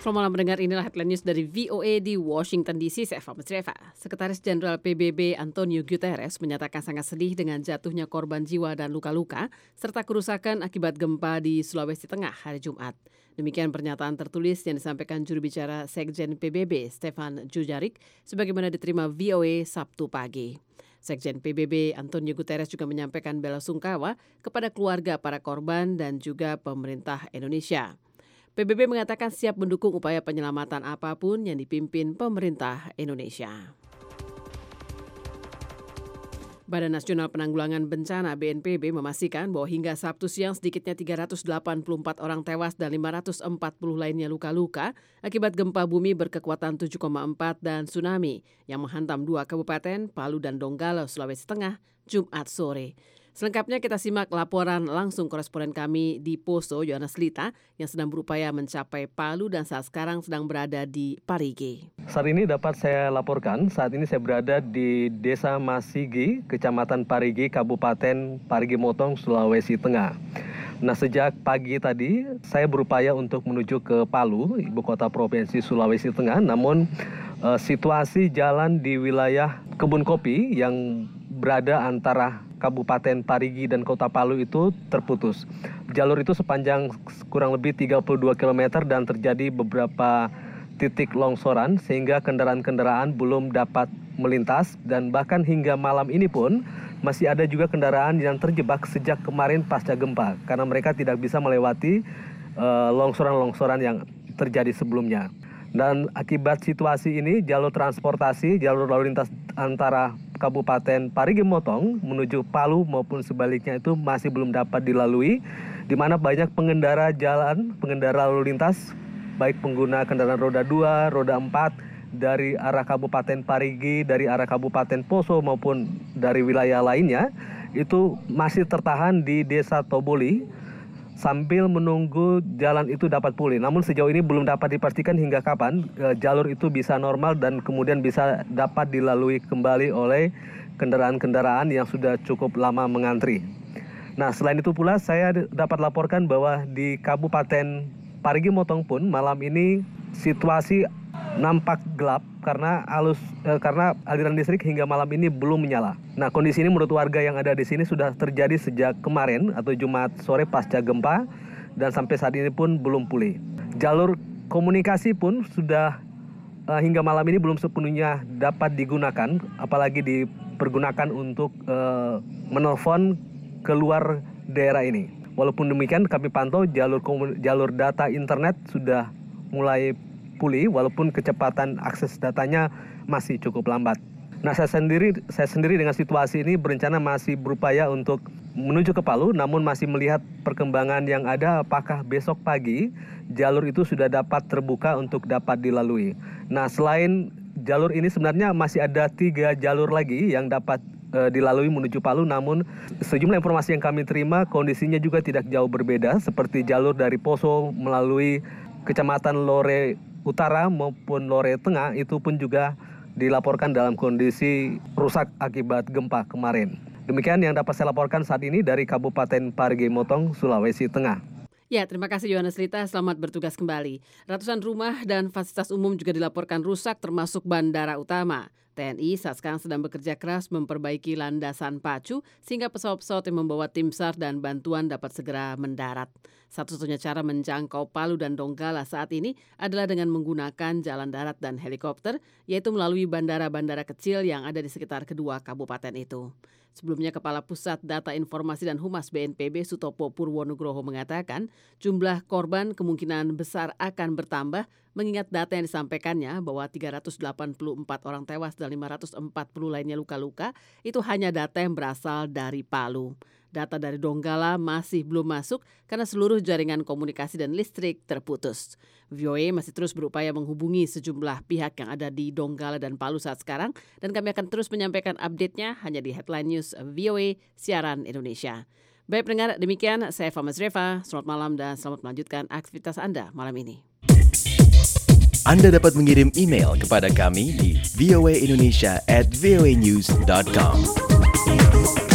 Selamat malam mendengar, inilah headline news dari VOA di Washington DC. Saya Eva Mesreva. Sekretaris Jenderal PBB Antonio Guterres menyatakan sangat sedih dengan jatuhnya korban jiwa dan luka-luka serta kerusakan akibat gempa di Sulawesi Tengah hari Jumat. Demikian pernyataan tertulis yang disampaikan juru bicara Sekjen PBB Stefan Dujarric sebagaimana diterima VOA Sabtu pagi. Sekjen PBB Antonio Guterres juga menyampaikan bela sungkawa kepada keluarga para korban dan juga pemerintah Indonesia. PBB mengatakan siap mendukung upaya penyelamatan apapun yang dipimpin pemerintah Indonesia. Badan Nasional Penanggulangan Bencana BNPB memastikan bahwa hingga Sabtu siang sedikitnya 384 orang tewas dan 540 lainnya luka-luka akibat gempa bumi berkekuatan 7,4 dan tsunami yang menghantam 2 kabupaten Palu dan Donggala, Sulawesi Tengah, Jumat sore. Selengkapnya kita simak laporan langsung koresponden kami di Poso, Yohanes Lita, yang sedang berupaya mencapai Palu dan saat sekarang sedang berada di Parigi. Saat ini dapat saya laporkan, saat ini saya berada di Desa Masigi, Kecamatan Parigi, Kabupaten Parigi Motong, Sulawesi Tengah. Nah, sejak pagi tadi saya berupaya untuk menuju ke Palu, ibu kota provinsi Sulawesi Tengah, namun situasi jalan di wilayah kebun kopi yang berada antara Kabupaten Parigi dan Kota Palu itu terputus. Jalur itu sepanjang kurang lebih 32 km dan terjadi beberapa titik longsoran sehingga kendaraan-kendaraan belum dapat melintas dan bahkan hingga malam ini pun masih ada juga kendaraan yang terjebak sejak kemarin pasca gempa karena mereka tidak bisa melewati longsoran-longsoran yang terjadi sebelumnya. Dan akibat situasi ini, jalur transportasi, jalur lalu lintas antara Kabupaten Parigi Motong menuju Palu maupun sebaliknya itu masih belum dapat dilalui, di mana banyak pengendara lalu lintas, baik pengguna kendaraan roda 2, roda 4, dari arah Kabupaten Parigi, dari arah Kabupaten Poso maupun dari wilayah lainnya, itu masih tertahan di Desa Toboli, sambil menunggu jalan itu dapat pulih. Namun sejauh ini belum dapat dipastikan hingga kapan jalur itu bisa normal dan kemudian bisa dapat dilalui kembali oleh kendaraan-kendaraan yang sudah cukup lama mengantri. Nah, selain itu pula saya dapat laporkan bahwa di Kabupaten Parigi Motong pun malam ini situasi nampak gelap karena aliran listrik hingga malam ini belum menyala. Nah, kondisi ini menurut warga yang ada di sini sudah terjadi sejak kemarin atau Jumat sore pasca gempa dan sampai saat ini pun belum pulih. Jalur komunikasi pun sudah hingga malam ini belum sepenuhnya dapat digunakan, apalagi dipergunakan untuk menelpon keluar daerah ini. Walaupun demikian kami pantau jalur data internet sudah mulai pulih walaupun kecepatan akses datanya masih cukup lambat. Nah, saya sendiri dengan situasi ini berencana masih berupaya untuk menuju ke Palu, namun masih melihat perkembangan yang ada apakah besok pagi jalur itu sudah dapat terbuka untuk dapat dilalui. Nah, selain jalur ini sebenarnya masih ada 3 jalur lagi yang dapat dilalui menuju Palu, namun sejumlah informasi yang kami terima kondisinya juga tidak jauh berbeda, seperti jalur dari Poso melalui Kecamatan Lore Utara maupun Lore Tengah itu pun juga dilaporkan dalam kondisi rusak akibat gempa kemarin. Demikian yang dapat saya laporkan saat ini dari Kabupaten Parigi Motong, Sulawesi Tengah. Ya, terima kasih Yohanes Lita, selamat bertugas kembali. Ratusan rumah dan fasilitas umum juga dilaporkan rusak termasuk bandara utama. TNI saat sekarang sedang bekerja keras memperbaiki landasan pacu sehingga pesawat-pesawat yang membawa tim SAR dan bantuan dapat segera mendarat. Satu-satunya cara menjangkau Palu dan Donggala saat ini adalah dengan menggunakan jalan darat dan helikopter, yaitu melalui bandara-bandara kecil yang ada di sekitar kedua kabupaten itu. Sebelumnya, Kepala Pusat Data Informasi dan Humas BNPB Sutopo Purwonugroho mengatakan jumlah korban kemungkinan besar akan bertambah mengingat data yang disampaikannya bahwa 384 orang tewas dan 540 lainnya luka-luka itu hanya data yang berasal dari Palu. Data dari Donggala masih belum masuk karena seluruh jaringan komunikasi dan listrik terputus. VOA masih terus berupaya menghubungi sejumlah pihak yang ada di Donggala dan Palu saat sekarang dan kami akan terus menyampaikan update-nya hanya di Headline News VOA Siaran Indonesia. Baik pendengar, demikian saya Eva Mesreva. Selamat malam dan selamat melanjutkan aktivitas Anda malam ini. Anda dapat mengirim email kepada kami di voaindonesia@voanews.com.